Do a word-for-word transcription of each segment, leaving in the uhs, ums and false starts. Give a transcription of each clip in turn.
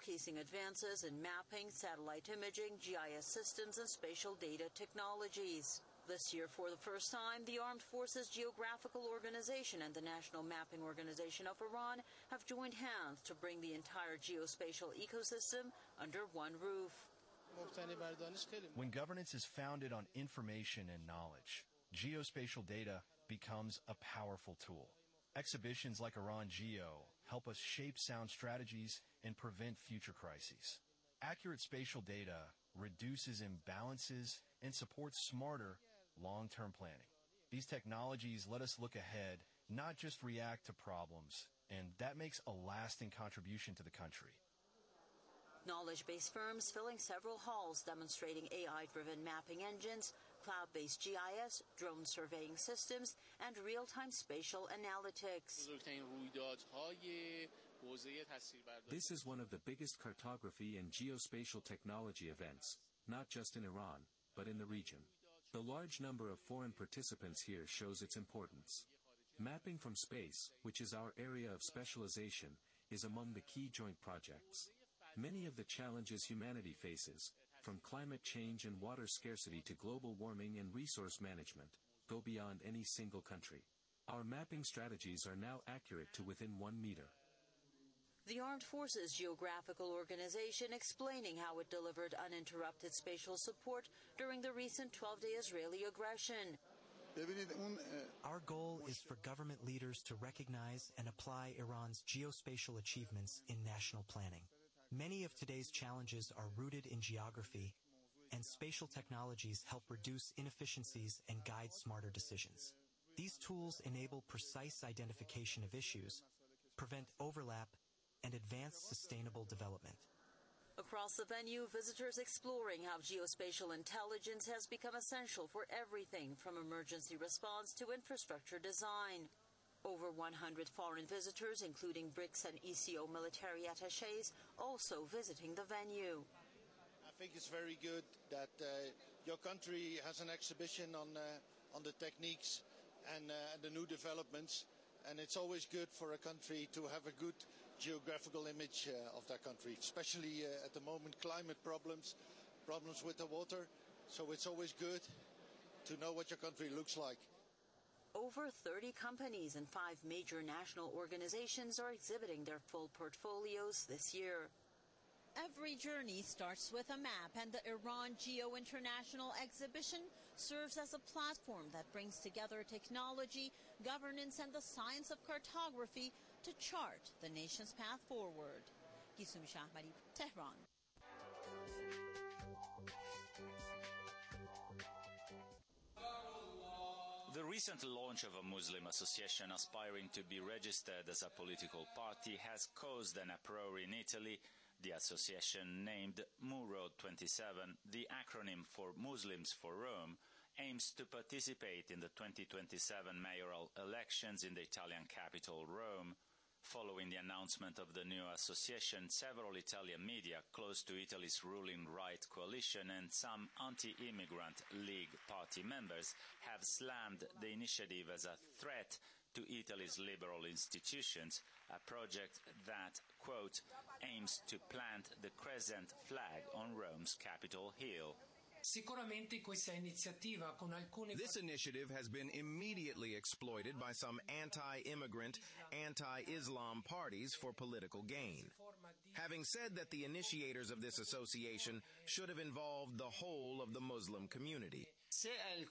showcasing advances in mapping, satellite imaging, G I S systems, and spatial data technologies. This year, for the first time, the Armed Forces Geographical Organization and the National Mapping Organization of Iran have joined hands to bring the entire geospatial ecosystem under one roof. When governance is founded on information and knowledge, geospatial data becomes a powerful tool. Exhibitions like Iran Geo help us shape sound strategies and prevent future crises. Accurate spatial data reduces imbalances and supports smarter, long-term planning. These technologies let us look ahead, not just react to problems, and that makes a lasting contribution to the country. Knowledge-based firms filling several halls demonstrating A I-driven mapping engines, cloud-based G I S, drone surveying systems, and real-time spatial analytics. This is one of the biggest cartography and geospatial technology events, not just in Iran, but in the region. The large number of foreign participants here shows its importance. Mapping from space, which is our area of specialization, is among the key joint projects. Many of the challenges humanity faces, from climate change and water scarcity to global warming and resource management, go beyond any single country. Our mapping strategies are now accurate to within one meter. The Armed Forces Geographical Organization explaining how it delivered uninterrupted spatial support during the recent twelve-day Israeli aggression. Our goal is for government leaders to recognize and apply Iran's geospatial achievements in national planning. Many of today's challenges are rooted in geography, and spatial technologies help reduce inefficiencies and guide smarter decisions. These tools enable precise identification of issues, prevent overlap, and advance sustainable development. Across the venue, visitors exploring how geospatial intelligence has become essential for everything from emergency response to infrastructure design. Over one hundred foreign visitors, including BRICS and E C O military attachés, also visiting the venue. I think it's very good that uh, your country has an exhibition on, uh, on the techniques and uh, the new developments. And it's always good for a country to have a good geographical image uh, of that country, especially uh, at the moment, climate problems, problems with the water. So it's always good to know what your country looks like. Over thirty companies and five major national organizations are exhibiting their full portfolios this year. Every journey starts with a map, and the Iran Geo International Exhibition serves as a platform that brings together technology, governance, and the science of cartography to chart the nation's path forward. Gisum Shahmari, Tehran. The recent launch of a Muslim association aspiring to be registered as a political party has caused an uproar in Italy. The association, named Muro twenty-seven, the acronym for Muslims for Rome, aims to participate in the twenty twenty-seven mayoral elections in the Italian capital, Rome. Following the announcement of the new association, several Italian media close to Italy's ruling right coalition and some anti-immigrant League party members have slammed the initiative as a threat to Italy's liberal institutions, a project that, quote, aims to plant the crescent flag on Rome's Capitol Hill. This initiative has been immediately exploited by some anti-immigrant, anti-Islam parties for political gain. Having said that, the initiators of this association should have involved the whole of the Muslim community. I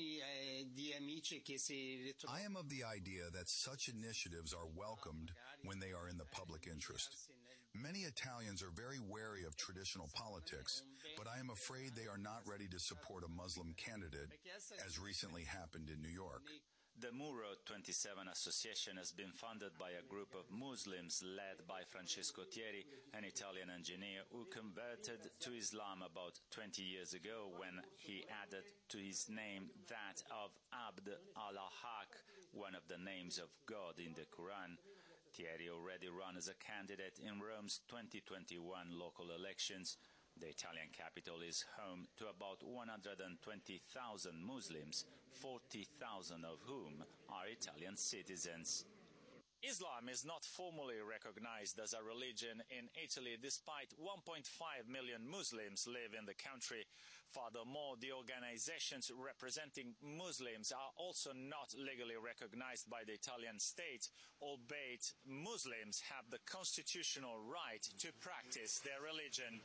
am of the idea that such initiatives are welcomed when they are in the public interest. Many Italians are very wary of traditional politics, but I am afraid they are not ready to support a Muslim candidate, as recently happened in New York. The Muro twenty-seven Association has been funded by a group of Muslims led by Francesco Thieri, an Italian engineer who converted to Islam about twenty years ago when he added to his name that of Abd al-Haq, one of the names of God in the Quran. Thieri already ran as a candidate in Rome's twenty twenty-one local elections. The Italian capital is home to about one hundred twenty thousand Muslims, forty thousand of whom are Italian citizens. Islam is not formally recognized as a religion in Italy, despite one point five million Muslims live in the country. Furthermore, the organizations representing Muslims are also not legally recognized by the Italian state, albeit Muslims have the constitutional right to practice their religion.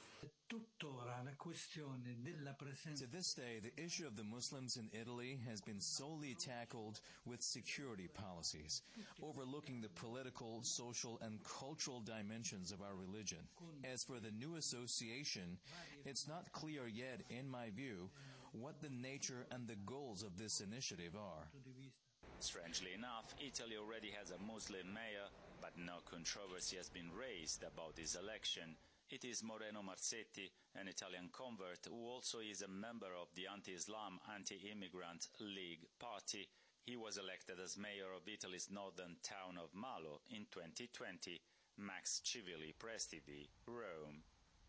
To this day, the issue of the Muslims in Italy has been solely tackled with security policies, overlooking the political, social, and cultural dimensions of our religion. As for the new association, it's not clear yet, in my view, what the nature and the goals of this initiative are. Strangely enough, Italy already has a Muslim mayor, but no controversy has been raised about his election. It is Moreno Marzetti, an Italian convert who also is a member of the anti-Islam, anti-immigrant League party. He was elected as mayor of Italy's northern town of Malo in twenty twenty. Max Civili, Press T V, Rome.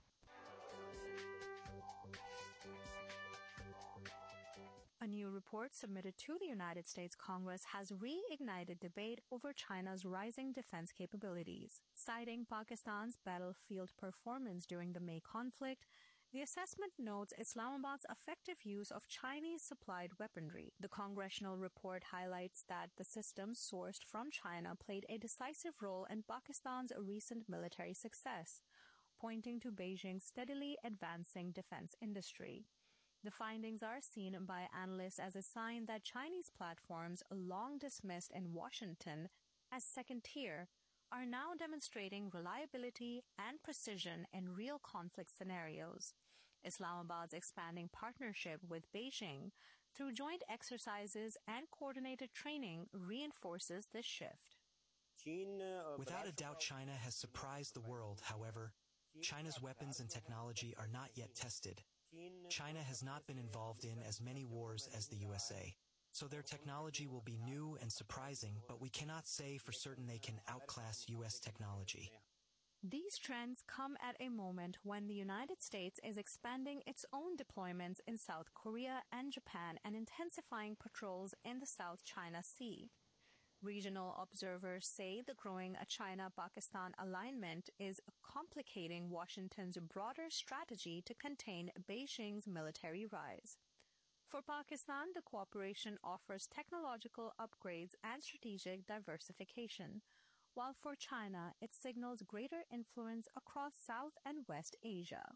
A new report submitted to the United States Congress has reignited debate over China's rising defense capabilities. Citing Pakistan's battlefield performance during the May conflict, the assessment notes Islamabad's effective use of Chinese-supplied weaponry. The congressional report highlights that the systems sourced from China played a decisive role in Pakistan's recent military success, pointing to Beijing's steadily advancing defense industry. The findings are seen by analysts as a sign that Chinese platforms, long dismissed in Washington as second-tier, are now demonstrating reliability and precision in real conflict scenarios. Islamabad's expanding partnership with Beijing through joint exercises and coordinated training reinforces this shift. Without a doubt, China has surprised the world. However, China's weapons and technology are not yet tested. China has not been involved in as many wars as the U S A. So their technology will be new and surprising, but we cannot say for certain they can outclass U S technology. These trends come at a moment when the United States is expanding its own deployments in South Korea and Japan and intensifying patrols in the South China Sea. Regional observers say the growing China-Pakistan alignment is complicating Washington's broader strategy to contain Beijing's military rise. For Pakistan, the cooperation offers technological upgrades and strategic diversification, while for China, it signals greater influence across South and West Asia.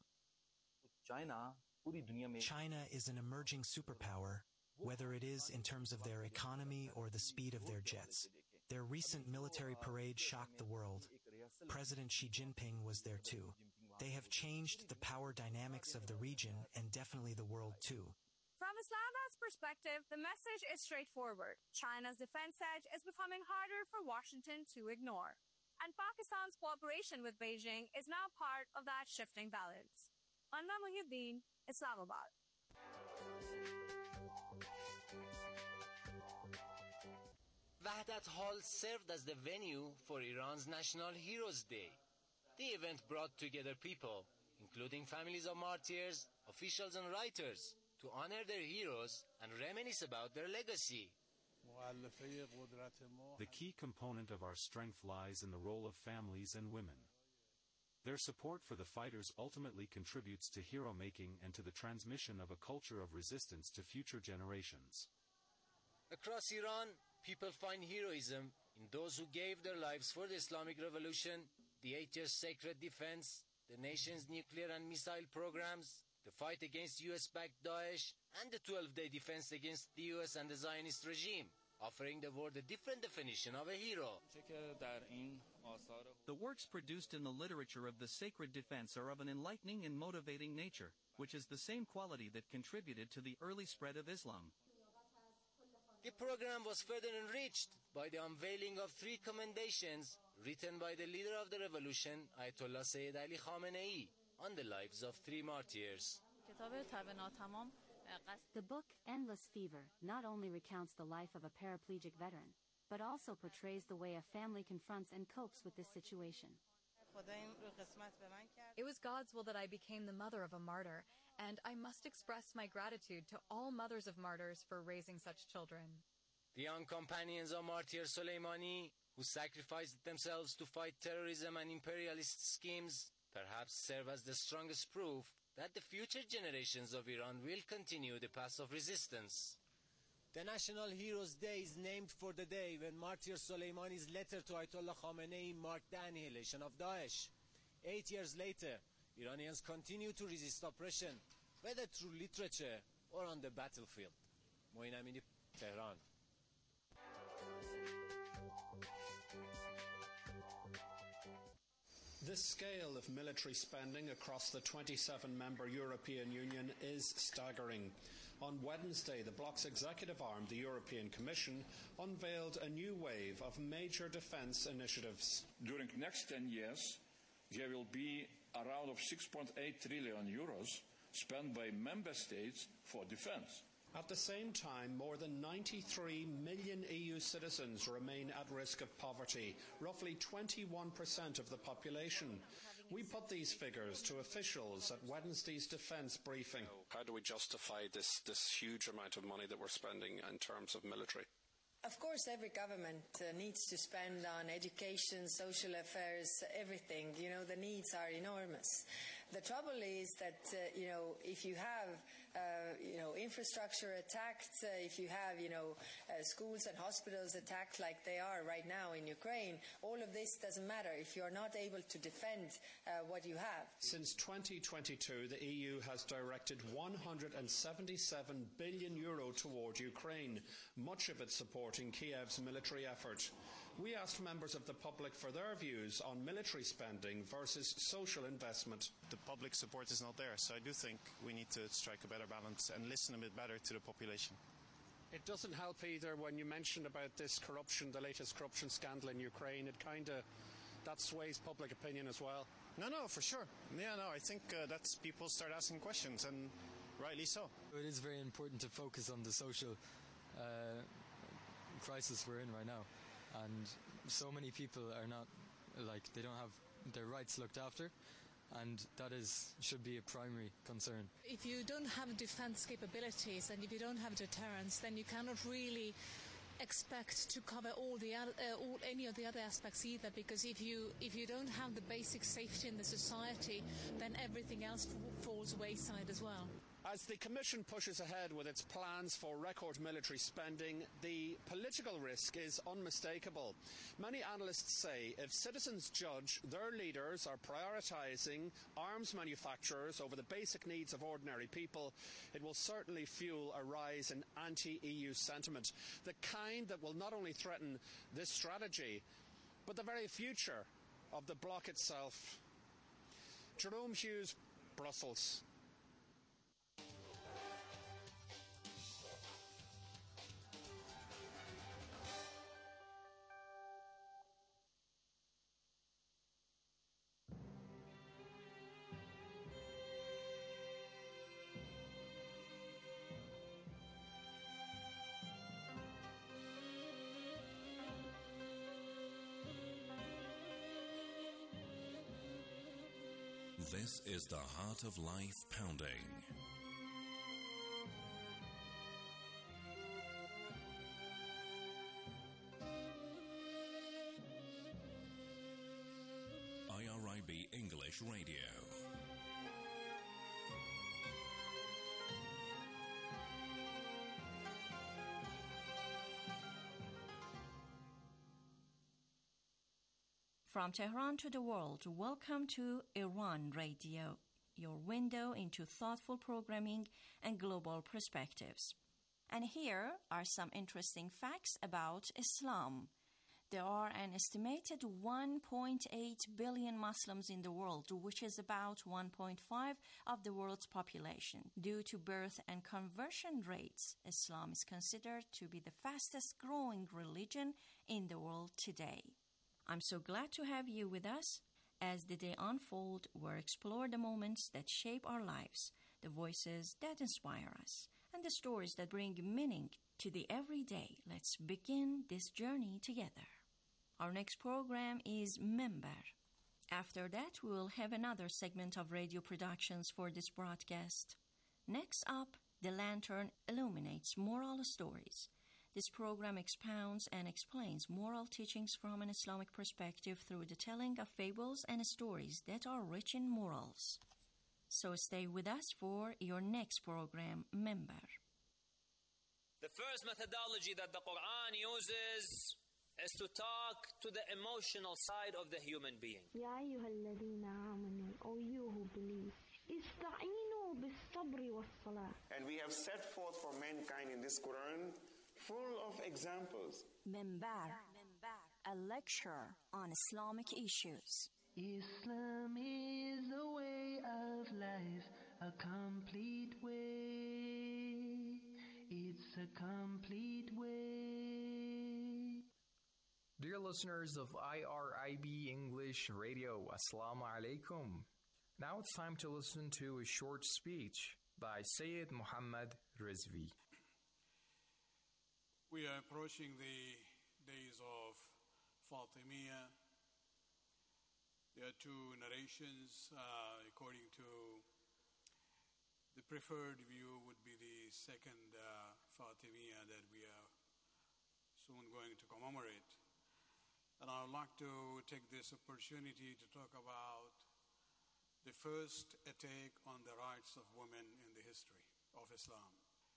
China is an emerging superpower, whether it is in terms of their economy or the speed of their jets. Their recent military parade shocked the world. President Xi Jinping was there too. They have changed the power dynamics of the region and definitely the world too. From Islamabad's perspective, the message is straightforward. China's defense edge is becoming harder for Washington to ignore. And Pakistan's cooperation with Beijing is now part of that shifting balance. Anna Muhyiddin, Islamabad. Wahdat Hall served as the venue for Iran's National Heroes Day. The event brought together people, including families of martyrs, officials and writers, to honor their heroes and reminisce about their legacy. The key component of our strength lies in the role of families and women. Their support for the fighters ultimately contributes to hero-making and to the transmission of a culture of resistance to future generations. Across Iran, people find heroism in those who gave their lives for the Islamic Revolution, the eight years sacred defense, the nation's nuclear and missile programs, the fight against U S-backed Daesh, and the twelve-day defense against the U S and the Zionist regime, offering the world a different definition of a hero. The works produced in the literature of the sacred defense are of an enlightening and motivating nature, which is the same quality that contributed to the early spread of Islam. The program was further enriched by the unveiling of three commendations written by the leader of the revolution, Ayatollah Sayyid Ali Khamenei, on the lives of three martyrs. The book Endless Fever not only recounts the life of a paraplegic veteran, but also portrays the way a family confronts and copes with this situation. It was God's will that I became the mother of a martyr, and I must express my gratitude to all mothers of martyrs for raising such children. The young companions of martyr Soleimani, who sacrificed themselves to fight terrorism and imperialist schemes, perhaps serve as the strongest proof that the future generations of Iran will continue the path of resistance. The National Heroes Day is named for the day when Martyr Soleimani's letter to Ayatollah Khamenei marked the annihilation of Daesh. Eight years later, Iranians continue to resist oppression, whether through literature or on the battlefield. Moin Amini, Tehran. The scale of military spending across the twenty-seven member European Union is staggering. On Wednesday, the bloc's executive arm, the European Commission, unveiled a new wave of major defence initiatives. During the next ten years, there will be around six point eight trillion euros spent by member states for defence. At the same time, more than ninety-three million E U citizens remain at risk of poverty, roughly twenty-one percent of the population. We put these figures to officials at Wednesday's defence briefing. How do we justify this, this huge amount of money that we're spending in terms of military? Of course, every government uh, needs to spend on education, social affairs, everything. You know, the needs are enormous. The trouble is that, uh, you know, if you have, uh, you know, infrastructure attacked, uh, if you have, you know, uh, schools and hospitals attacked like they are right now in Ukraine, all of this doesn't matter if you're not able to defend uh, what you have. Since twenty twenty-two, the E U has directed one hundred seventy-seven billion euro toward Ukraine, much of it supporting Kiev's military effort. We asked members of the public for their views on military spending versus social investment. The public support is not there, so I do think we need to strike a better balance and listen a bit better to the population. It doesn't help either when you mentioned about this corruption, the latest corruption scandal in Ukraine. It kind of, that sways public opinion as well. No, no, for sure. Yeah, no, I think uh, that's people start asking questions, and rightly so. It is very important to focus on the social uh, crisis we're in right now. And so many people are not, like, they don't have their rights looked after, and that is should be a primary concern. If you don't have defense capabilities and if you don't have deterrence, then you cannot really expect to cover all the uh, all, any of the other aspects either, because if you if you don't have the basic safety in the society, then everything else f- falls wayside as well. As the Commission pushes ahead with its plans for record military spending, the political risk is unmistakable. Many analysts say if citizens judge their leaders are prioritising arms manufacturers over the basic needs of ordinary people, it will certainly fuel a rise in anti-E U sentiment, the kind that will not only threaten this strategy, but the very future of the bloc itself. Jerome Hughes, Brussels. This is the Heart of Life Pounding. I R I B English Radio. From Tehran to the world, welcome to Iran Radio, your window into thoughtful programming and global perspectives. And here are some interesting facts about Islam. There are an estimated one point eight billion Muslims in the world, which is about one point five of the world's population. Due to birth and conversion rates, Islam is considered to be the fastest growing religion in the world today. I'm so glad to have you with us. As the day unfolds, we'll explore the moments that shape our lives, the voices that inspire us, and the stories that bring meaning to the everyday. Let's begin this journey together. Our next program is Member. After that, we will have another segment of radio productions for this broadcast. Next up, The Lantern illuminates moral stories. This program expounds and explains moral teachings from an Islamic perspective through the telling of fables and stories that are rich in morals. So stay with us for your next program, Member. The first methodology that the Quran uses is to talk to the emotional side of the human being. يا أيها الذين آمنوا, O you who believe, استعينوا بالصبر والصلاة. And we have set forth for mankind in this Quran full of examples. Member, a lecture on Islamic issues. Islam is a way of life, a complete way. It's a complete way. Dear listeners of I R I B English Radio, Assalamu alaikum. Now it's time to listen to a short speech by Sayyid Muhammad Rizvi. We are approaching the days of Fatimiyya. There are two narrations. Uh, according to the preferred view would be the second uh, Fatimiyya that we are soon going to commemorate. And I would like to take this opportunity to talk about the first attack on the rights of women in the history of Islam.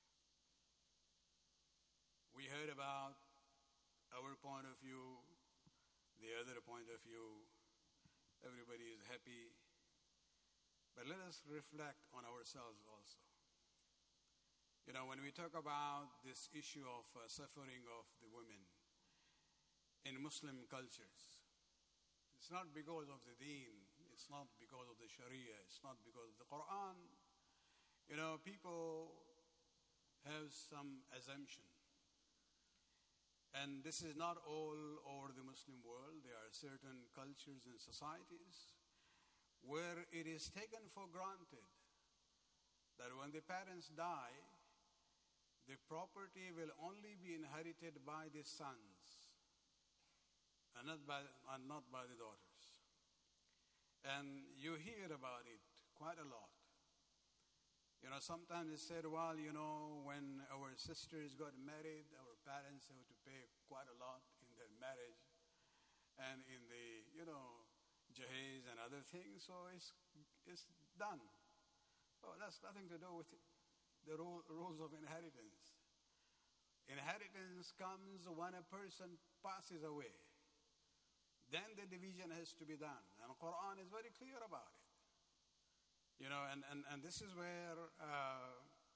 We heard about our point of view, the other point of view. Everybody is happy. But let us reflect on ourselves also. You know, when we talk about this issue of uh, suffering of the women in Muslim cultures, it's not because of the deen, it's not because of the Sharia, it's not because of the Quran. You know, people have some assumption. And this is not all over the Muslim world. There are certain cultures and societies where it is taken for granted that when the parents die, the property will only be inherited by the sons and not by, and not by the daughters. And you hear about it quite a lot. You know, sometimes it's said, well, you know, when our sisters got married, our parents have to pay quite a lot in their marriage and in the, you know, jahez and other things, so it's it's done. Oh, that's nothing to do with the rule, rules of inheritance. Inheritance comes when a person passes away. Then the division has to be done. And the Quran is very clear about it. You know, and, and, and this is where uh,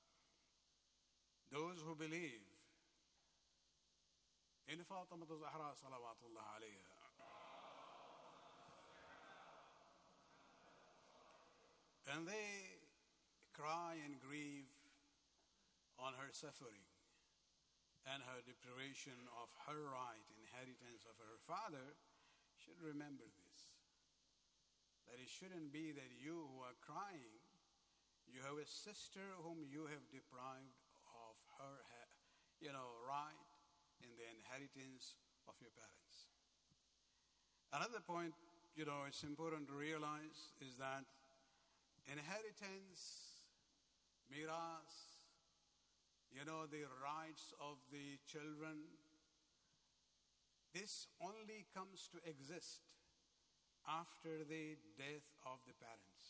those who believe in Fatima Zahra salawatullah alayha, and they cry and grieve on her suffering and her deprivation of her right, inheritance of her father, should remember this. That it shouldn't be that you who are crying, you have a sister whom you have deprived of her, you know, right in the inheritance of your parents. Another point, you know, it's important to realize is that inheritance, miras, you know, the rights of the children, this only comes to exist after the death of the parents.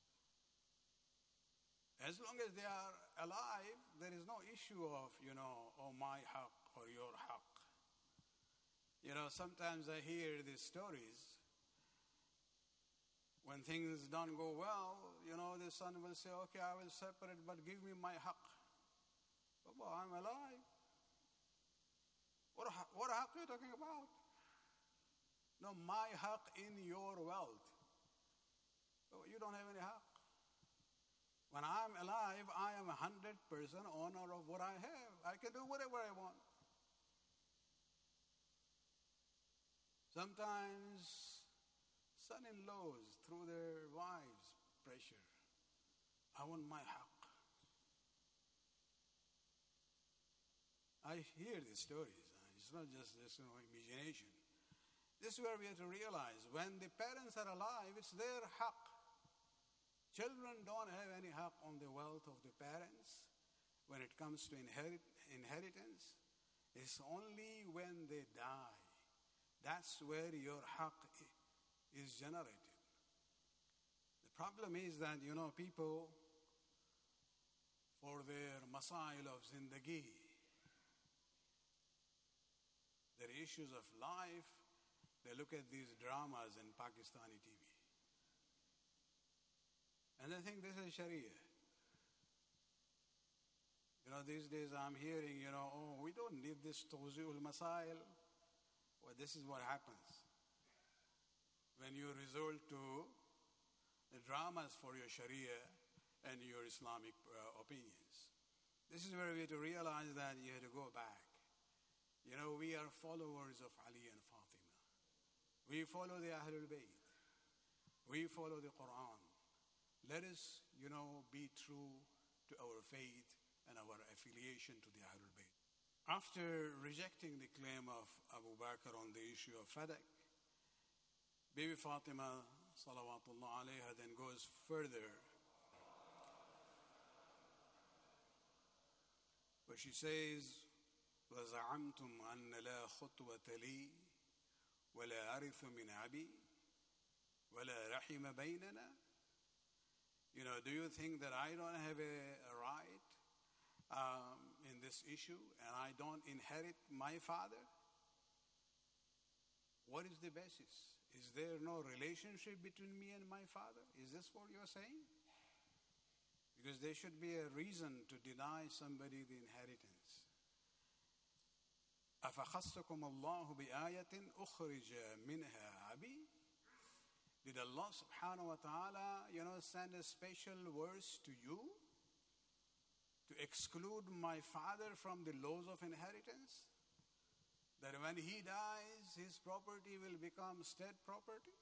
As long as they are alive, there is no issue of, you know, oh, my haqq or your haqq. You know, sometimes I hear these stories. When things don't go well, you know, the son will say, okay, I will separate, but give me my haqq. But, well, I'm alive. What, what haqq are you talking about? No, my haqq in your wealth. Oh, you don't have any haqq. When I'm alive, I am one hundred percent owner of what I have. I can do whatever I want. Sometimes son-in-laws, through their wives' pressure, I want my haqq. I hear these stories. It's not just this, you know, imagination. This is where we have to realize, when the parents are alive, it's their haqq. Children don't have any haqq on the wealth of the parents when it comes to inherit, inheritance. It's only when they die, that's where your haqq is generated. The problem is that, you know, people, for their masail of zindagi, their issues of life, they look at these dramas in Pakistani T V. And they think this is Sharia. You know, these days I'm hearing, you know, oh, we don't need this tawzi'ul masail. Well, this is what happens when you resort to the dramas for your Sharia and your Islamic uh, opinions. This is where we have to realize that you have to go back. You know, we are followers of Ali and Fatima. We follow the Ahlul Bayt. We follow the Quran. Let us, you know, be true to our faith and our affiliation to the Ahlul Bayt. After rejecting the claim of Abu Bakr on the issue of Fadak, Bibi Fatima, salawatullah alayha, then goes further, where she says, وَزَعَمْتُمْ أَنَّ لَا خُطْوَةَ لِي وَلَا أَرِثُ مِنْ أَبِي وَلَا رَحِمَ بَيْنَنَا. You know, do you think that I don't have a, a right um, in this issue and I don't inherit my father? What is the basis? Is there no relationship between me and my father? Is this what you're saying? Because there should be a reason to deny somebody the inheritance. أَفَخَصَّكُمُ اللَّهُ بِآيَةٍ أُخْرِجَ مِنْهَا أَبِي. Did Allah subhanahu wa ta'ala, you know, send a special verse to you to exclude my father from the laws of inheritance? That when he dies, his property will become state property?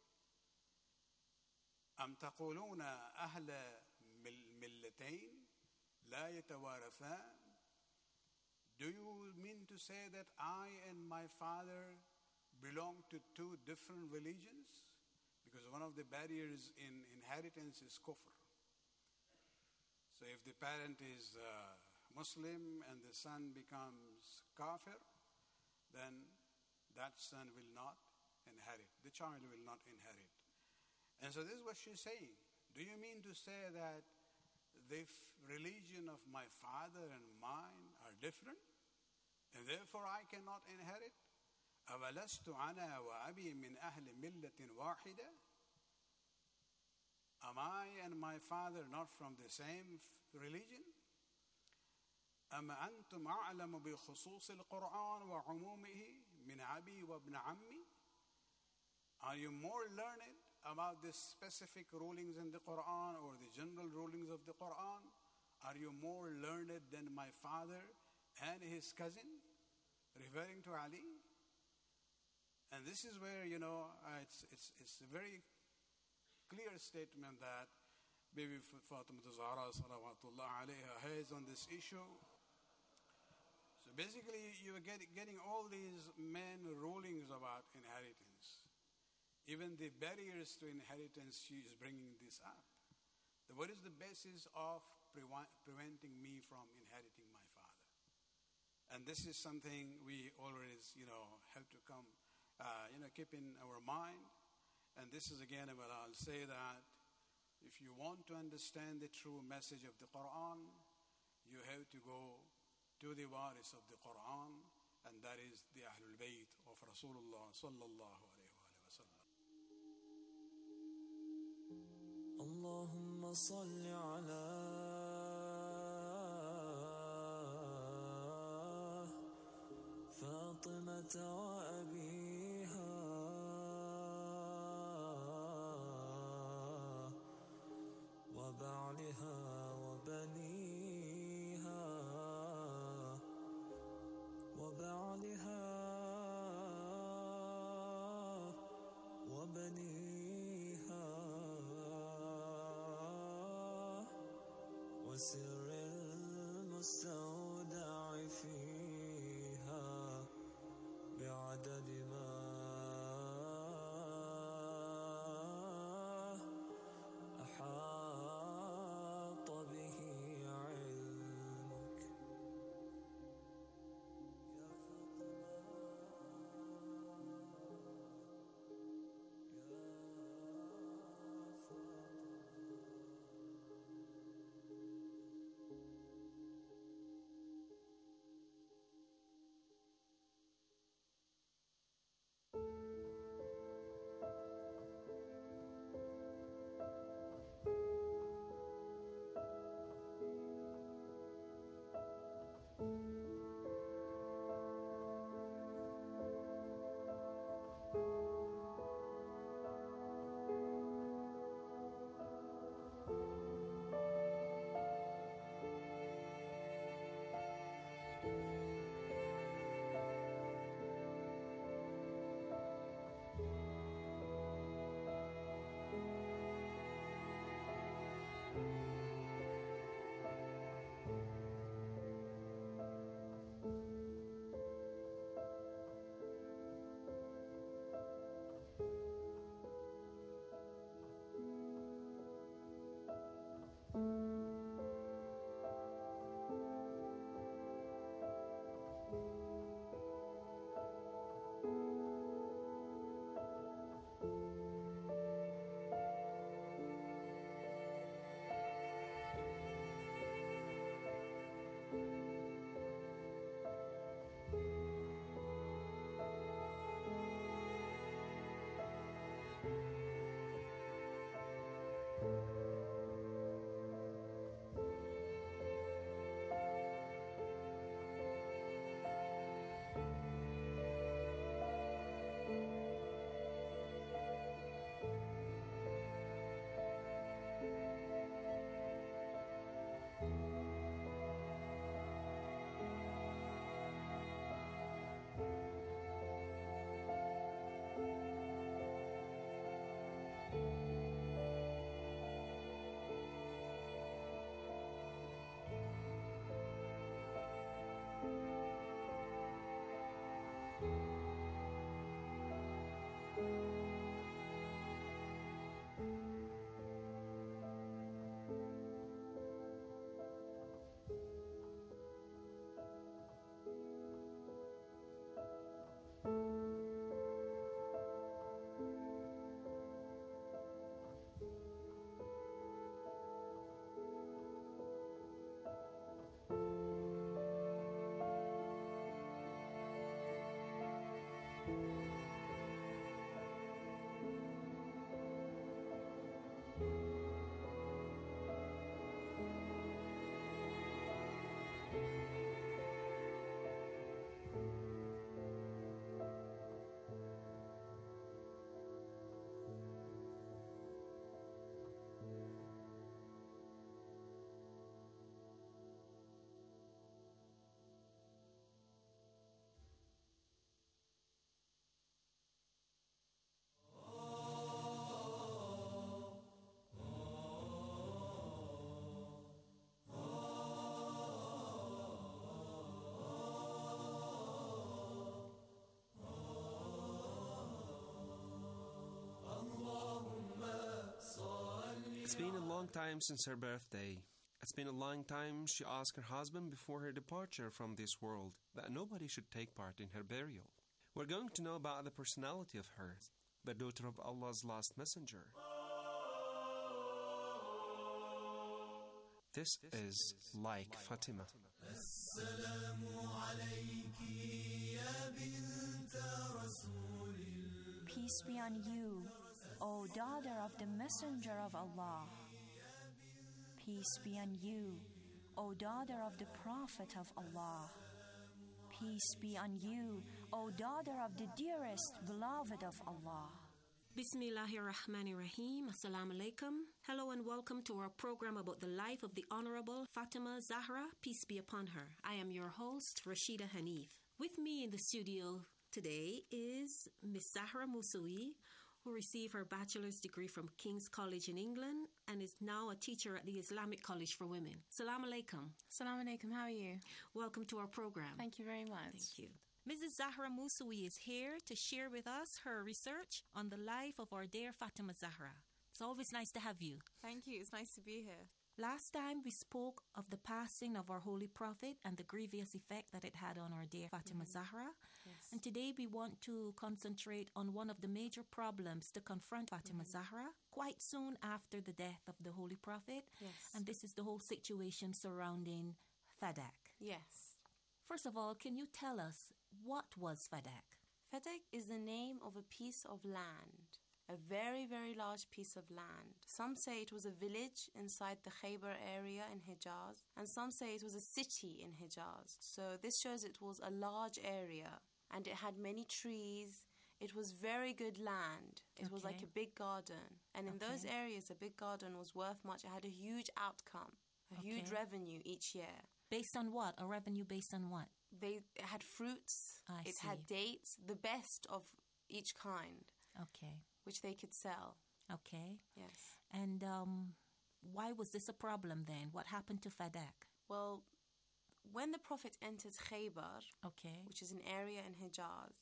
أَمْ تَقُولُونَ أَهْلَ مِلَّتَيْنِ لَا يَتَوَارَثَانِ. Do you mean to say that I and my father belong to two different religions? Because one of the barriers in inheritance is kufr. So if the parent is uh, Muslim and the son becomes kafir, then that son will not inherit. The child will not inherit. And so this is what she's saying. Do you mean to say that the religion of my father and mine are different, and therefore I cannot inherit? أَوَلَسْتُ أَنَا وَأَبِي مِنْ أَهْلِ مِلَّةٍ وَاحِدَةٍ. Am I and my father not from the same religion? أَمَا أَنْتُمْ أَعْلَمُ بِخُصُوصِ الْقُرْآنِ وَعُمُومِهِ مِنْ أَبِي وَابْنِ عَمِّي. Are you more learned about the specific rulings in the Quran or the general rulings of the Quran? Are you more learned than my father and his cousin? Referring to Ali. And this is where, you know, uh, it's, it's, it's a very clear statement that Bibi Fatima Zahra salawatullah alayha has on this issue. So basically, you are get, getting all these men rulings about inheritance. Even the barriers to inheritance, she is bringing this up. So what is the basis of pre- preventing me from inheriting my father? And this is something we always, you know, have to come, uh, you know, keep in our mind. And this is again where I'll say that if you want to understand the true message of the Quran, you have to go to the waris of the Quran, and that is the Ahlul Bayt of Rasulullah sallallahu alayhi wa sallam. Allahumma salli ala Fatimata wa abiha وبعلها وبنيها وبعلها وبنيها وسر المستودع فيها بعدد ما It's been a long time since her birthday. It's been a long time she asked her husband before her departure from this world that nobody should take part in her burial. We're going to know about the personality of her, the daughter of Allah's last messenger. This is Like Fatima. Peace be on you, O daughter of the messenger of Allah. Peace be on you, O daughter of the Prophet of Allah. Peace be on you, O daughter of the dearest beloved of Allah. Bismillahirrahmanirrahim. Assalamu alaikum. Hello and welcome to our program about the life of the Honorable Fatima Zahra, peace be upon her. I am your host, Rashida Hanif. With me in the studio today is Miss Zahra Moussaoui, who received her bachelor's degree from King's College in England and is now a teacher at the Islamic College for Women. Assalamu alaikum. Assalamu alaikum. How are you? Welcome to our program. Thank you very much. Thank you. Missus Zahra Moussaoui is here to share with us her research on the life of our dear Fatima Zahra. It's always nice to have you. Thank you. It's nice to be here. Last time we spoke of the passing of our Holy Prophet and the grievous effect that it had on our dear Fatima mm-hmm. Zahra. Yes. And today we want to concentrate on one of the major problems to confront Fatima mm-hmm. Zahra quite soon after the death of the Holy Prophet. Yes. And this is the whole situation surrounding Fadak. Yes. First of all, can you tell us what was Fadak? Fadak is the name of a piece of land. A very, very large piece of land. Some say it was a village inside the Khaybar area in Hijaz, and some say it was a city in Hijaz. So this shows it was a large area, and it had many trees. It was very good land. It okay. was like a big garden. And in okay. those areas, a big garden was worth much. It had a huge outcome, a okay. huge revenue each year. Based on what? A revenue based on what? They it had fruits. I it see. had dates, the best of each kind. Okay. Which they could sell. Okay. Yes. And um, why was this a problem then? What happened to Fadak? Well, when the Prophet entered Khaybar, okay. which is an area in Hijaz,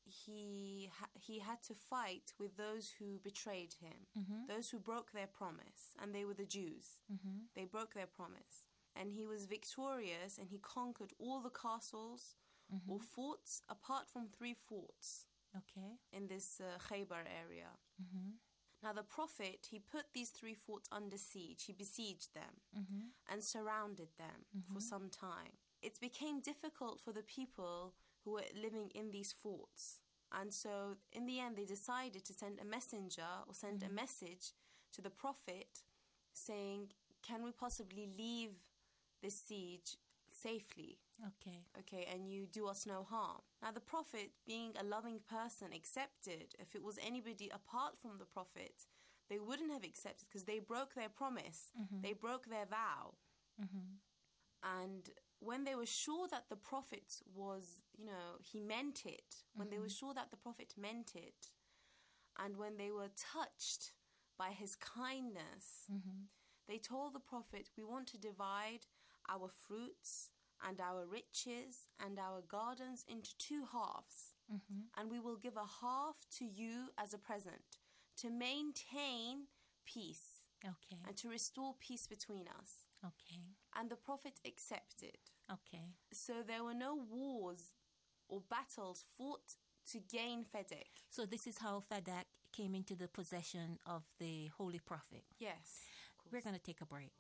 he ha- he had to fight with those who betrayed him, mm-hmm. those who broke their promise, and they were the Jews. Mm-hmm. They broke their promise. And he was victorious, and he conquered all the castles mm-hmm. or forts, apart from three forts. Okay. In this uh, Khaybar area. Mm-hmm. Now the Prophet, he put these three forts under siege. He besieged them mm-hmm. and surrounded them mm-hmm. for some time. It became difficult for the people who were living in these forts. And so in the end, they decided to send a messenger or send mm-hmm. a message to the Prophet saying, can we possibly leave this siege safely? Okay. Okay, and you do us no harm. Now the Prophet, being a loving person, accepted. If it was anybody apart from the Prophet, they wouldn't have accepted because they broke their promise. Mm-hmm. They broke their vow. Mm-hmm. And when they were sure that the Prophet was, you know, he meant it, when mm-hmm. they were sure that the Prophet meant it, and when they were touched by his kindness, mm-hmm. they told the Prophet, we want to divide our fruits and our riches and our gardens into two halves. Mm-hmm. And we will give a half to you as a present to maintain peace. Okay. And to restore peace between us. Okay. And the Prophet accepted. Okay. So there were no wars or battles fought to gain Fadak. So this is how Fadak came into the possession of the Holy Prophet. Yes. We're going to take a break.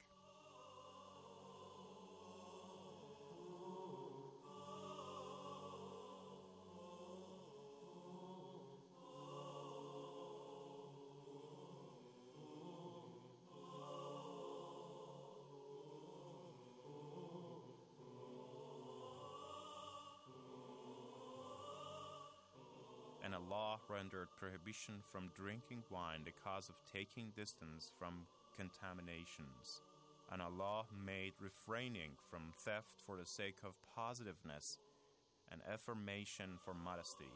And Allah rendered prohibition from drinking wine the cause of taking distance from contaminations. And Allah made refraining from theft for the sake of positiveness and affirmation for modesty.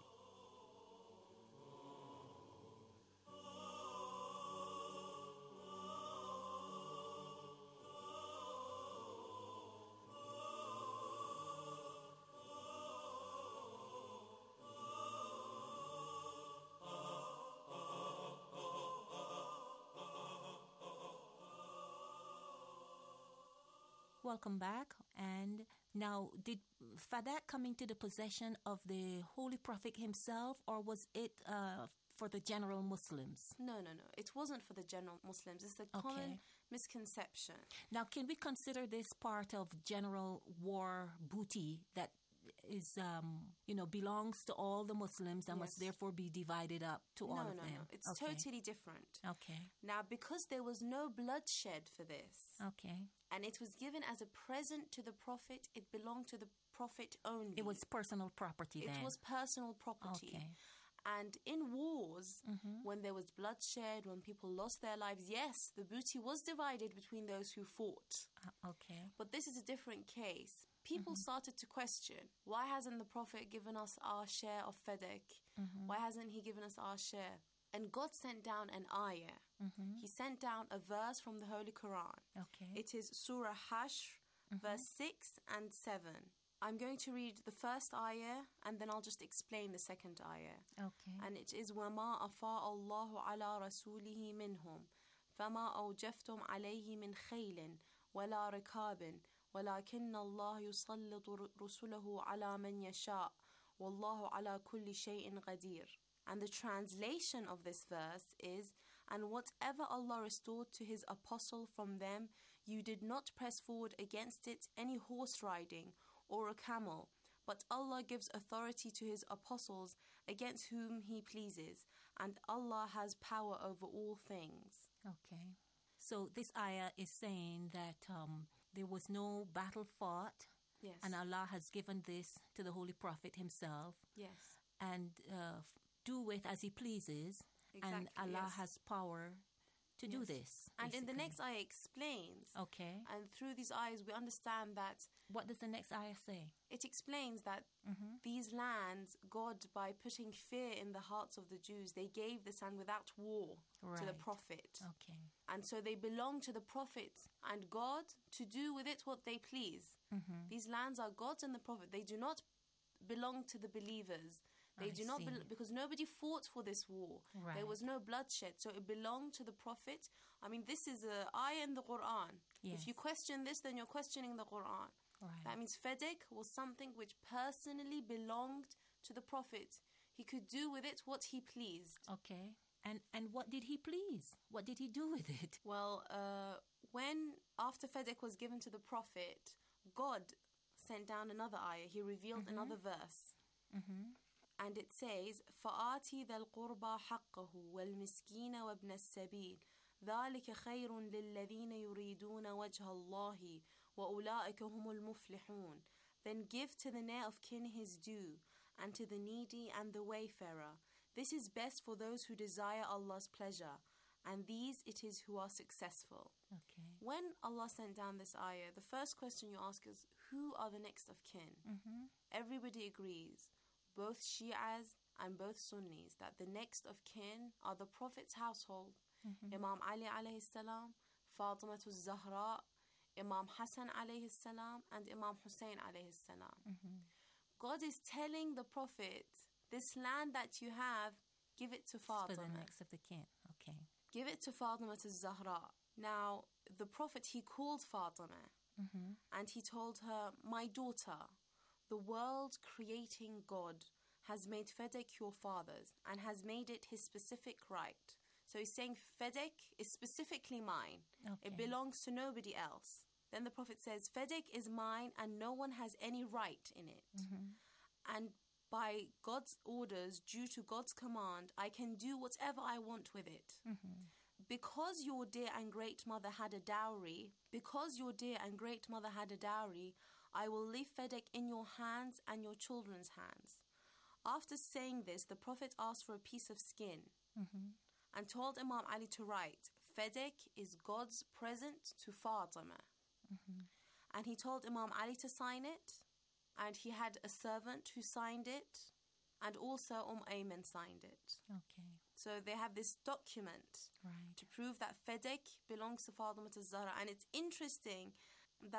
Welcome back. And now, did Fadak come into the possession of the Holy Prophet himself, or was it uh, for the general Muslims? No, no, no. It wasn't for the general Muslims. It's a Okay. common misconception. Now, can we consider this part of general war booty that is, um, you know, belongs to all the Muslims and must Yes. therefore be divided up to no, all no, of them? no. It's Okay. totally different. Okay. Now, because there was no bloodshed for this, Okay. and it was given as a present to the Prophet, it belonged to the Prophet only. It was personal property It then. was personal property. Okay. And in wars, Mhm. when there was bloodshed, when people lost their lives, yes, the booty was divided between those who fought. Uh, okay. But this is a different case. People started to question, why hasn't the Prophet given us our share of Fadak? Mhm. Why hasn't he given us our share? And God sent down an ayah. Mhm. He sent down a verse from the Holy Quran. Okay. It is Surah Hashr, verse six and seven. I'm going to read the first ayah and then I'll just explain the second ayah. Okay. And it is وَمَا أَفَاءَ اللَّهُ عَلَى رَسُولِهِ مِنْهُمْ فَمَا أَوْجَفْتُمْ عَلَيْهِ مِنْ خَيْلٍ وَلَا رِكَابٍ وَلَكِنَّ اللَّهَ يُسَلِّطُ رُسُلَهُ عَلَى مَنْ يَشَاءُ وَاللَّهُ عَلَى كُلِّ شَيْءٍ قَدِيرٌ. And the translation of this verse is, and whatever Allah restored to His apostle from them, you did not press forward against it any horse riding or a camel, but Allah gives authority to His apostles against whom He pleases, and Allah has power over all things. Okay. So this ayah is saying that um, there was no battle fought, Yes. and Allah has given this to the Holy Prophet himself, Yes. and uh, do with as He pleases, and Exactly, Allah yes. has power to do Yes. this. And in the basically. next ayah explains, Okay. and through these ayahs we understand that What does the next ayah say? it explains that Mhm. these lands, God, by putting fear in the hearts of the Jews, they gave this land without war to the Right. Prophet. Okay. And so they belong to the Prophet and God to do with it what they please. Mhm. These lands are God's and the Prophet. They do not belong to the believers. They I do not, see. bel because nobody fought for this war. There Right. was no bloodshed, so it belonged to the Prophet. I mean, this is a ayah in the Quran. Yes. If you question this, then you're questioning the Quran. Right. That means Fadak was something which personally belonged to the Prophet. He could do with it what he pleased. Okay. And and what did he please? What did he do with it? Well, uh, when after Fadak was given to the Prophet, God sent down another ayah. He revealed Mhm. another verse. Mm-hmm. And it says, فَآتِ ذَا الْقُرْبَى حَقَّهُ وَالْمِسْكِينَ وَابْنَ السَّبِيلِ ذَلِكَ خَيْرٌ لِلَّذِينَ يُرِيدُونَ وَجْهَ اللَّهِ وَأُولَٰئِكَ هُمُ الْمُفْلِحُونَ. Then give to the near of kin his due, and to the needy and the wayfarer. This is best for those who desire Allah's pleasure, and these it is who are successful. Okay. When Allah sent down this ayah, the first question you ask is, who are the next of kin? Mm-hmm. Everybody agrees, both Shi'as and both Sunnis, that the next of kin are the Prophet's household, Mhm. Imam Ali alayhi salam, Fatimatu Zahra, Imam Hassan alayhi salam, and Imam Hussein alayhi salam. Mhm. God is telling the Prophet, this land that you have, give it to For the Fatima. next of the kin. Okay. Give it to Fatima to Zahra. Now, the Prophet, he called Fatima Mm-hmm. and he told her, my daughter, the world creating God has made Fadak your father's and has made it his specific right. So he's saying Fadak is specifically mine. It Okay. belongs to nobody else. Then the Prophet says, Fadak is mine and no one has any right in it. Mhm. And by God's orders, due to God's command, I can do whatever I want with it. Mhm. Because your dear and great mother had a dowry, because your dear and great mother had a dowry, I will leave Fadak in your hands and your children's hands. After saying this, the Prophet asked for a piece of skin Mhm. and told Imam Ali to write, Fadak is God's present to Fatima. Mhm. And he told Imam Ali to sign it, and he had a servant who signed it, and also Umm Ayman signed it. Okay. So they have this document Right. to prove that Fadak belongs to Fatima Zahra. And it's interesting that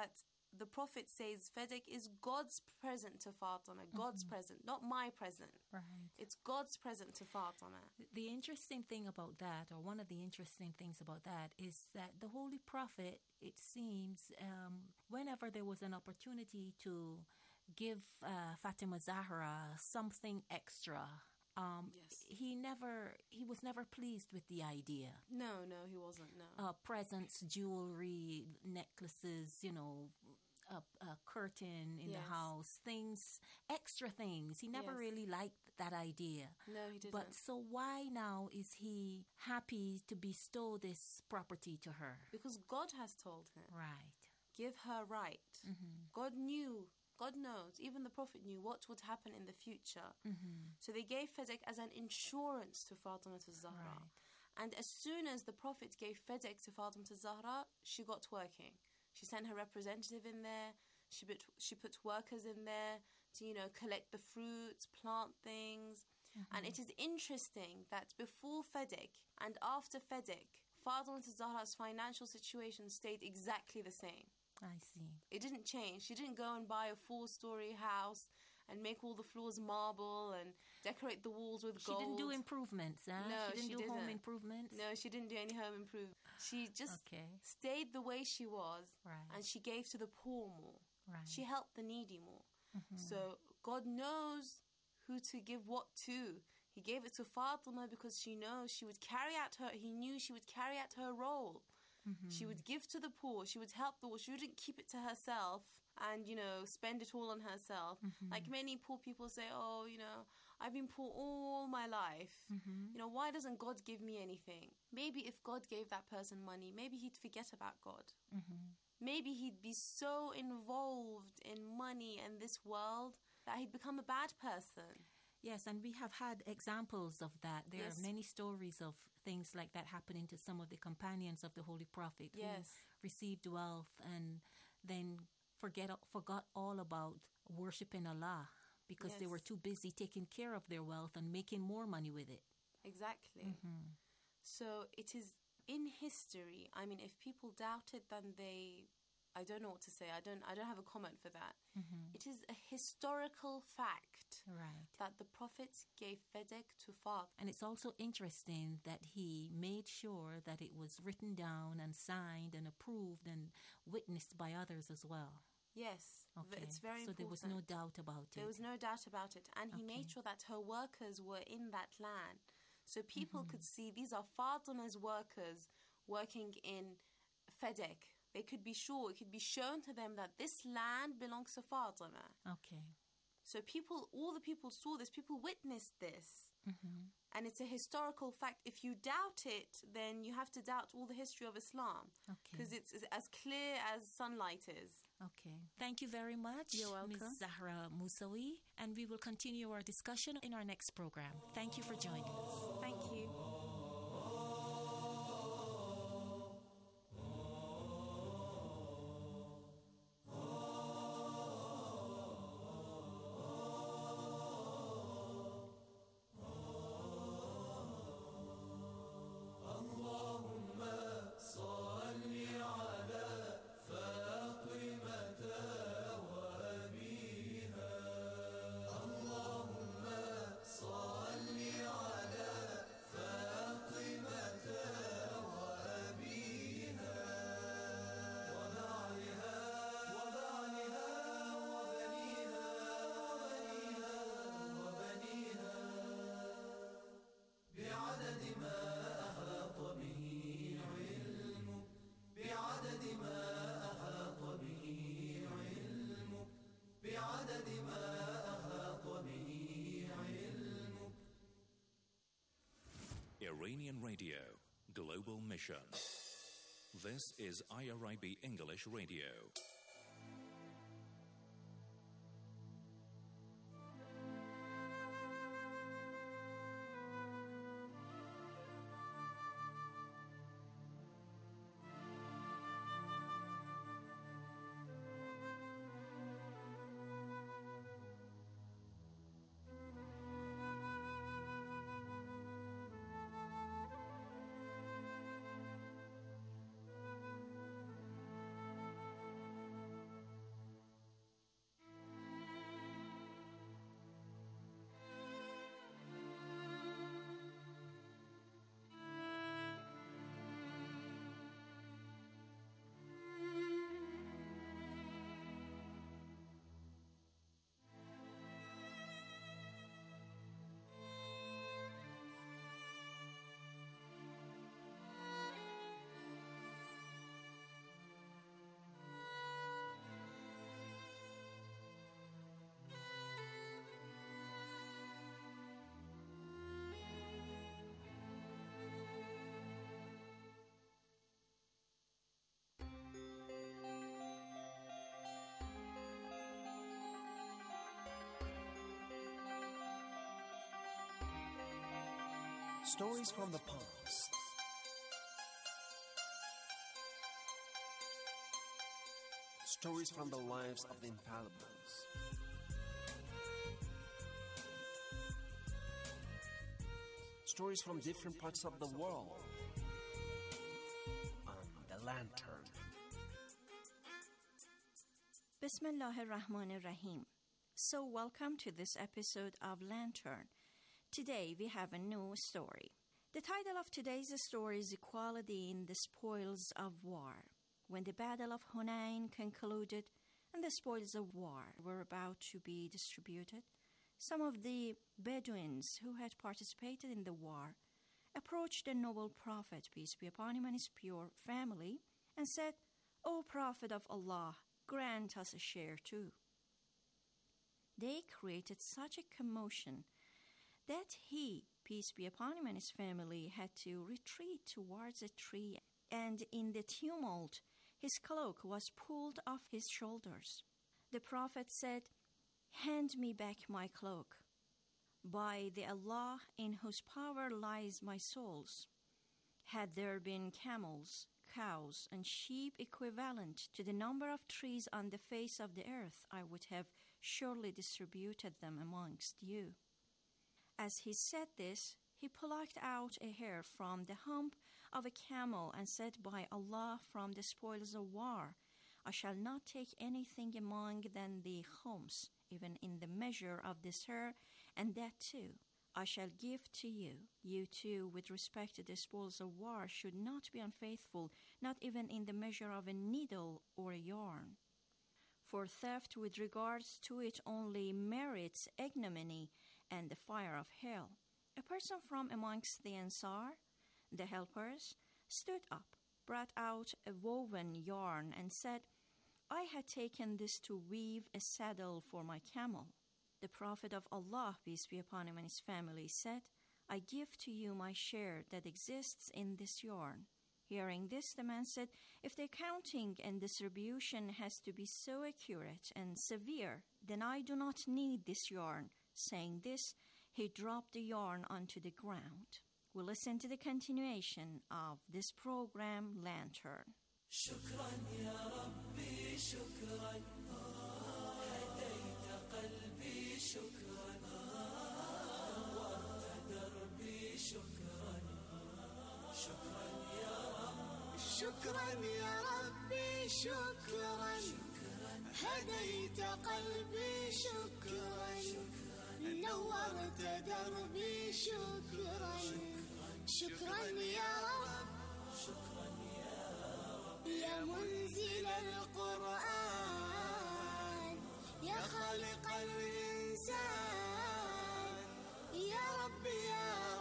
the Prophet says Fedek is God's present to Fatima, God's Mhm. present, not my present. Right. It's God's present to Fatima. The interesting thing about that, or one of the interesting things about that, is that the Holy Prophet, it seems, um, whenever there was an opportunity to give uh, Fatima Zahra something extra, um, Yes. he never, he was never pleased with the idea. No, no, he wasn't, no. Uh, presents, jewelry, necklaces, you know, a, a curtain in Yes. the house, things, extra things. He never Yes. really liked that idea. No, he didn't. But so why now is he happy to bestow this property to her? Because God has told him. Right. Give her right. Mhm. God knew, God knows, even the Prophet knew what would happen in the future. Mhm. So they gave Fedek as an insurance to Fatima Zahra. Right. And as soon as the Prophet gave Fedek to Fatima Zahra, she got working. She sent her representative in there. She put, she put workers in there to, you know, collect the fruits, plant things. And it is interesting that before Fedek and after Fedek, Fatima Zahra's financial situation stayed exactly the same. I see. It didn't change. She didn't go and buy a four-story house and make all the floors marble and decorate the walls with She gold. didn't do improvements, huh? No, she didn't she do home didn't. improvements. No, she didn't do any home improvement. She just Okay. stayed the way she was, Right. and she gave to the poor more. Right. She helped the needy more. Mhm. So God knows who to give what to. He gave it to Fatima because she knows she would carry out her. He knew she would carry out her role. Mhm. She would give to the poor. She would help the poor. She wouldn't keep it to herself and, you know, spend it all on herself. Mhm. Like many poor people say, oh, you know, I've been poor all my life. Mhm. You know, why doesn't God give me anything? Maybe if God gave that person money, maybe he'd forget about God. Mhm. Maybe he'd be so involved in money and this world that he'd become a bad person. Yes, and we have had examples of that. There Yes. are many stories of things like that happening to some of the companions of the Holy Prophet Yes. who received wealth and then forget forgot all about worshiping Allah because they Yes. were too busy taking care of their wealth and making more money with it. Exactly. Mhm. So it is in history. I mean, if people doubt it, then they, I don't know what to say. I don't, I don't have a comment for that. Mhm. It is a historical fact Right. that the Prophet gave Fedek to Fatima. And it's also interesting that he made sure that it was written down and signed and approved and witnessed by others as well. Yes, v- Okay. it's very so important. there was no doubt about it. There was no doubt about it. And he Okay. made sure that her workers were in that land. So people Mm-hmm. could see these are Fatima's workers working in Fedek. They could be sure, it could be shown to them that this land belongs to Fatima. Okay. So people, all the people saw this, people witnessed this. Mhm. And it's a historical fact. If you doubt it, then you have to doubt all the history of Islam. Okay. Because it's it's as clear as sunlight is. Okay. Thank you very much, You're welcome. Miz Zahra Musawi. And we will continue our discussion in our next program. Thank you for joining us. Thank you. اللهم صل على فاطمة وأبيها اللهم صل على فاطمة وأبيها وبعلها وبعلها وبنيها وبنيها وبنيها بعدد ما أحاط به علمك بعدد ما أحاط به علمك بعدد ما أحاط به علمك Iranian Radio, Global Mission. This is I R I B English Radio. Stories from the past. Stories from the lives of the infallibles. Stories from different parts of the world. On the Lantern. Bismillah ar-Rahman ar-Rahim. So welcome to this episode of Lantern. Today we have a new story. The title of today's story is Equality in the Spoils of War. When the Battle of Hunain concluded and the spoils of war were about to be distributed, some of the Bedouins who had participated in the war approached the noble Prophet, peace be upon him, and his pure family, and said, "O Prophet of Allah, grant us a share too." They created such a commotion that he, peace be upon him, and his family had to retreat towards a tree, and in the tumult, his cloak was pulled off his shoulders. The Prophet said, "Hand me back my cloak. By the Allah in whose power lies my souls, had there been camels, cows, and sheep equivalent to the number of trees on the face of the earth, I would have surely distributed them amongst you." As he said this, he plucked out a hair from the hump of a camel and said, "By Allah, from the spoils of war, I shall not take anything among than the khums, even in the measure of this hair, and that too I shall give to you. You too, with respect to the spoils of war, should not be unfaithful, not even in the measure of a needle or a yarn. For theft with regards to it only merits ignominy and the fire of hell." A person from amongst the Ansar, the helpers, stood up, brought out a woven yarn, and said, "I had taken this to weave a saddle for my camel." The Prophet of Allah, peace be upon him, and his family said, "I give to you my share that exists in this yarn." Hearing this, the man said, "If the accounting and distribution has to be so accurate and severe, then I do not need this yarn." Saying this, he dropped the yarn onto the ground. We'll listen to the continuation of this program, Lantern. شكرا يا ربي شكرا هديت قلبي شكرا نورت دربي شكرا شكرا يا رب شكرا يا ربي شكرا هديت قلبي شكرا نورت دربي شكرا شكرا يا رب شكرا يا منزل القرآن يا خالق الإنسان يا رب يا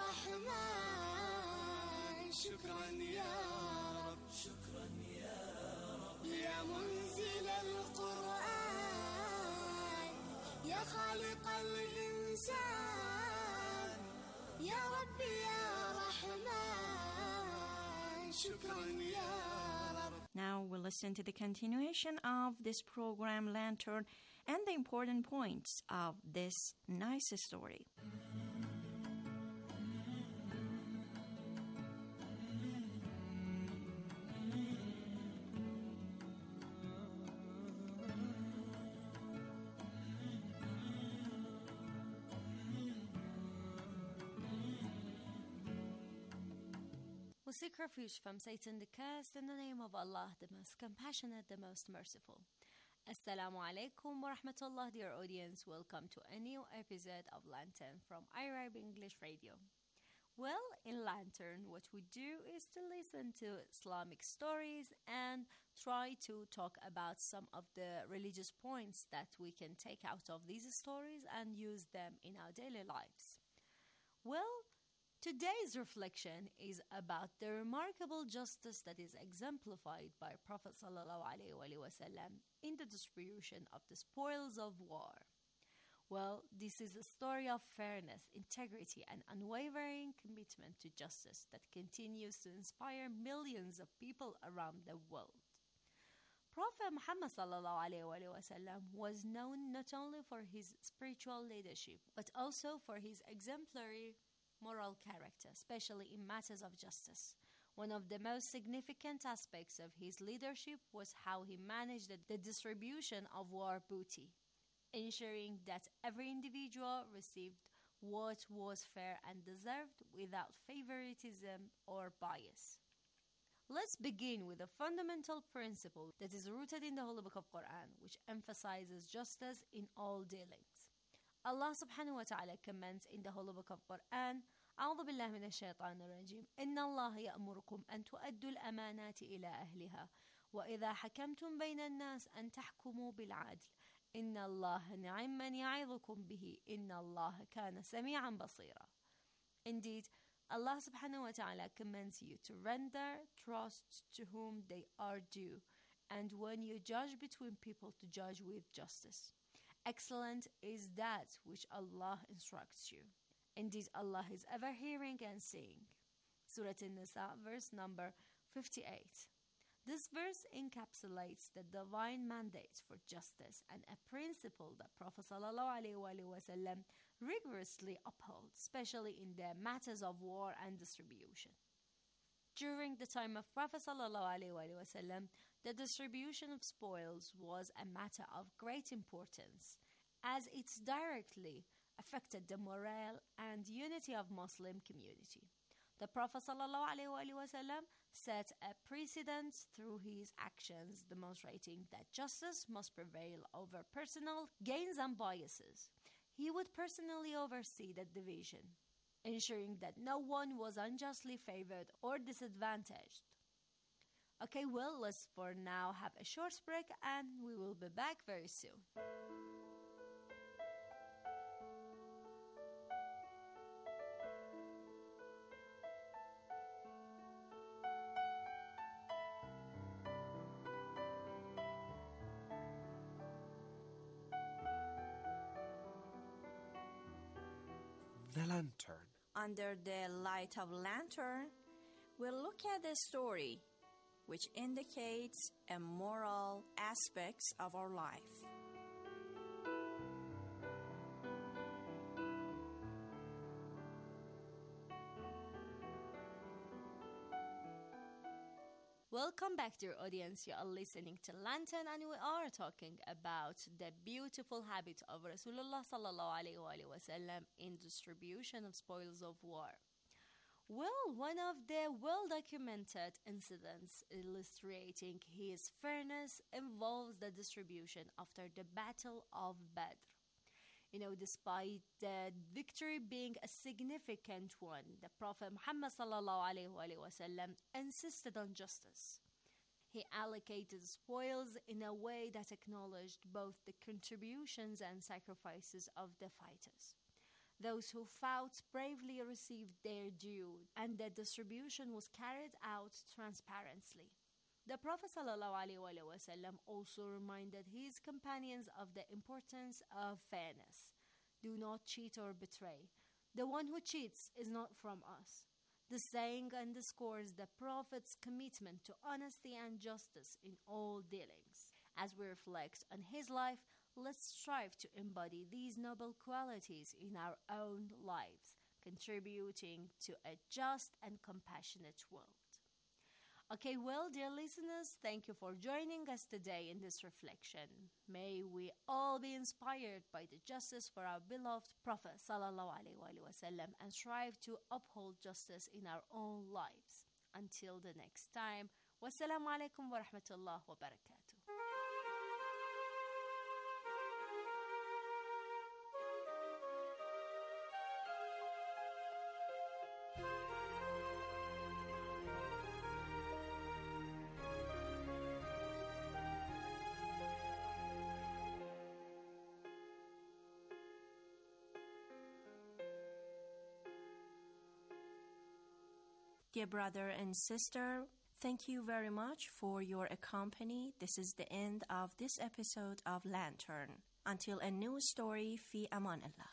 رحمن شكرا يا رب شكرا يا رب يا منزل القرآن يا خالق الإنسان يا رب يا رحمن شكرا يا رب. Now we'll listen to the continuation of this program, Lantern, and the important points of this nice story. We seek refuge from Satan the cursed in the name of Allah, the most compassionate, the most merciful. Assalamu alaikum wa rahmatullah, dear audience. Welcome to a new episode of Lantern from Arab English Radio. Well, in Lantern, what we do is to listen to Islamic stories and try to talk about some of the religious points that we can take out of these stories and use them in our daily lives. Well, today's reflection is about the remarkable justice that is exemplified by Prophet ﷺ in the distribution of the spoils of war. Well, this is a story of fairness, integrity, and unwavering commitment to justice that continues to inspire millions of people around the world. Prophet Muhammad ﷺ was known not only for his spiritual leadership, but also for his exemplary moral character, especially in matters of justice. One of the most significant aspects of his leadership was how he managed the distribution of war booty, ensuring that every individual received what was fair and deserved without favoritism or bias. Let's begin with a fundamental principle that is rooted in the Holy Book of Quran, which emphasizes justice in all dealings. Allah subhanahu wa ta'ala comments in the Holy Book of Quran, أعوذ بالله من الشيطان الرجيم إن الله يأمركم أن تؤدوا الأمانات إلى أهلها وإذا حكمتم بين الناس أن تحكموا بالعدل إن الله نعم من يعظكم به إن الله كان سميعا بصيرا. Indeed, Allah subhanahu wa ta'ala commands you to render trust to whom they are due, and when you judge between people, to judge with justice. Excellent is that which Allah instructs you. Indeed, Allah is ever hearing and seeing. Surah An-Nisa, verse number fifty-eight. This verse encapsulates the divine mandate for justice and a principle that Prophet ﷺ rigorously upheld, especially in the matters of war and distribution. During the time of Prophet ﷺ, the distribution of spoils was a matter of great importance, as it directly affected the morale and unity of Muslim community. The Prophet ﷺ set a precedent through his actions, demonstrating that justice must prevail over personal gains and biases. He would personally oversee the division, ensuring that no one was unjustly favored or disadvantaged. Okay, well, let's for now have a short break and we will be back very soon. The lantern. Under the light of lantern, we'll look at the story, which indicates a moral aspects of our life. Welcome back, dear audience. You are listening to Lantern, and we are talking about the beautiful habit of Rasulullah sallallahu alaihi wasallam in distribution of spoils of war. Well, one of the well-documented incidents illustrating his fairness involves the distribution after the Battle of Badr. You know, despite the victory being a significant one, the Prophet Muhammad sallallahu alaihi wasallam insisted on justice. He allocated spoils in a way that acknowledged both the contributions and sacrifices of the fighters. Those who fought bravely received their due, and the distribution was carried out transparently. The Prophet ﷺ also reminded his companions of the importance of fairness. Do not cheat or betray. The one who cheats is not from us. The saying underscores the Prophet's commitment to honesty and justice in all dealings. As we reflect on his life, let's strive to embody these noble qualities in our own lives, contributing to a just and compassionate world. Okay, well, dear listeners, thank you for joining us today in this reflection. May we all be inspired by the justice for our beloved Prophet sallallahu alaihi wasallam and strive to uphold justice in our own lives. Until the next time, wassalamu alaikum wa rahmatullah wa barakatuh. Dear brother and sister, thank you very much for your accompany. This is the end of this episode of Lantern. Until a new story, fi aman Allah.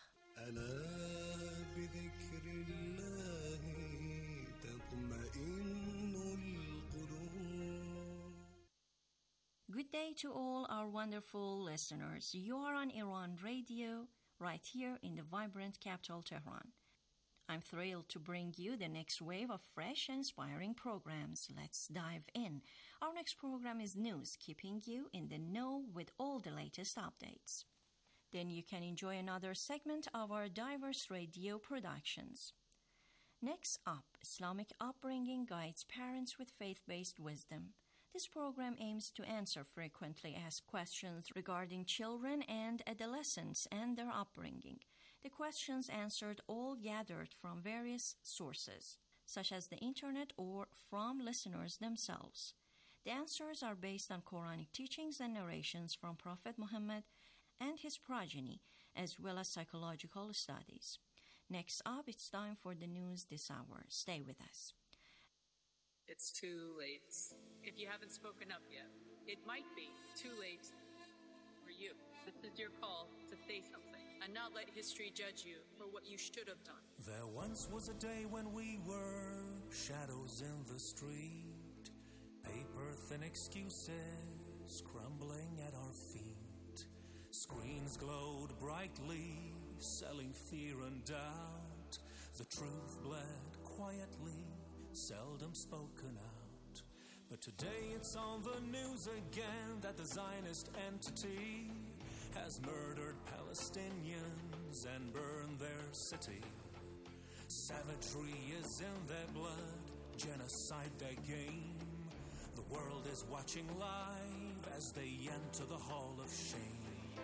Good day to all our wonderful listeners. You are on Iran Radio, right here in the vibrant capital Tehran. I'm thrilled to bring you the next wave of fresh and inspiring programs. Let's dive in. Our next program is News, keeping you in the know with all the latest updates. Then you can enjoy another segment of our diverse radio productions. Next up, Islamic Upbringing guides parents with faith-based wisdom. This program aims to answer frequently asked questions regarding children and adolescents and their upbringing. The questions answered all gathered from various sources, such as the internet or from listeners themselves. The answers are based on Quranic teachings and narrations from Prophet Muhammad and his progeny, as well as psychological studies. Next up, it's time for the news this hour. Stay with us. It's too late. If you haven't spoken up yet, it might be too late for you. This is your call to say something and not let history judge you for what you should have done. There once was a day when we were shadows in the street, paper-thin excuses crumbling at our feet. Screens glowed brightly, selling fear and doubt. The truth bled quietly, seldom spoken out. But today it's on the news again that the Zionist entity has murdered Palestinians and burned their city. Savagery is in their blood, genocide their game. The world is watching live as they enter the hall of shame.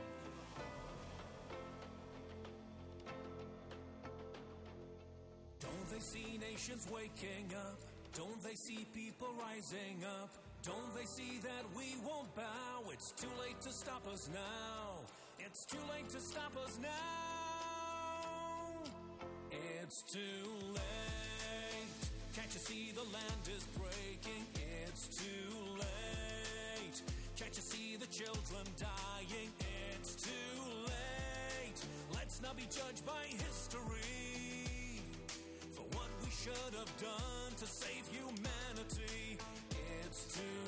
Don't they see nations waking up? Don't they see people rising up? Don't they see that we won't bow? It's too late to stop us now. It's too late to stop us now. It's too late. Can't you see the land is breaking? It's too late. Can't you see the children dying? It's too late. Let's not be judged by history for what we should have done to save humanity. It's too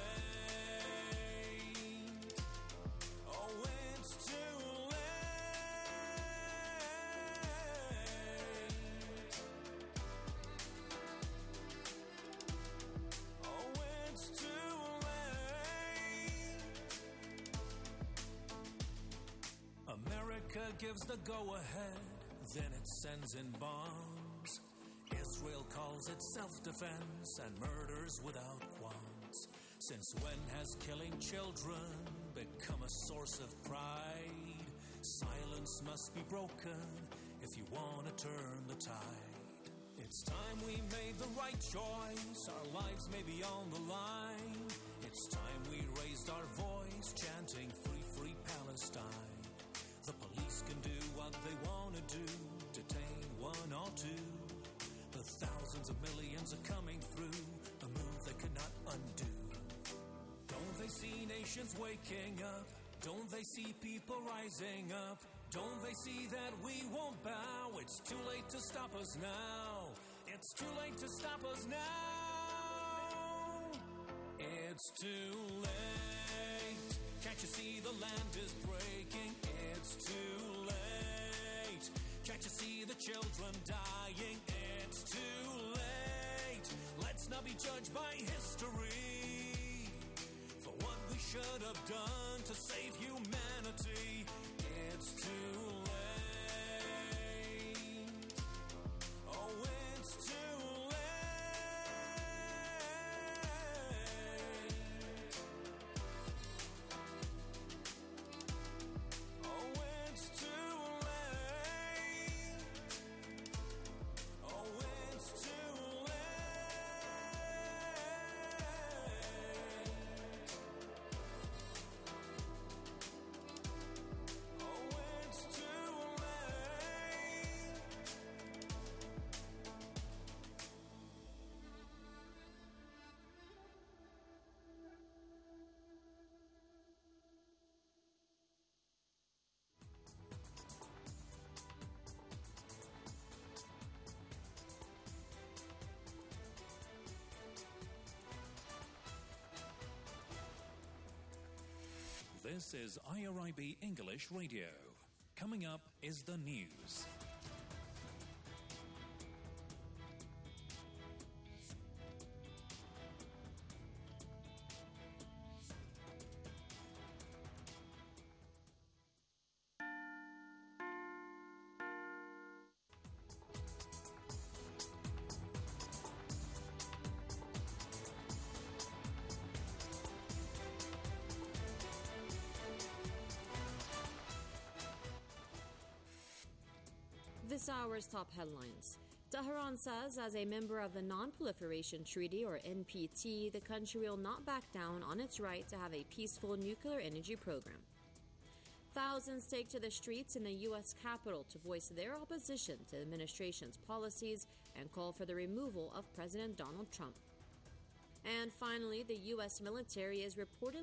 late. Oh, it's too late. Oh, it's too late. America gives the go-ahead, then it sends in bombs. Israel calls it self-defense and murders without qualms. Since when has killing children become a source of pride? Silence must be broken if you want to turn the tide. It's time we made the right choice. Our lives may be on the line. It's time we raised our voice, chanting free, free Palestine. The police can do what they want to do, detain one or two. The thousands of millions are coming through, a move they could not undo. Don't they see nations waking up? Don't they see people rising up? Don't they see that we won't bow? It's too late to stop us now. It's too late to stop us now. It's too late. Can't you see the land is breaking? It's too late. Can't you see the children dying? It's too late. Let's not be judged by history for what we should have done to save humanity. It's too late. Oh, it's too late. Oh, it's too late. Oh, it's too late. Oh, it's too late. This is I R I B English Radio. Coming up is the news. this hour's top headlines. Tehran says, as a member of the Non-Proliferation Treaty, or N P T, the country will not back down on its right to have a peaceful nuclear energy program. Thousands take to the streets in the U S Capitol to voice their opposition to the administration's policies and call for the removal of President Donald Trump. And finally, the U S military is reportedly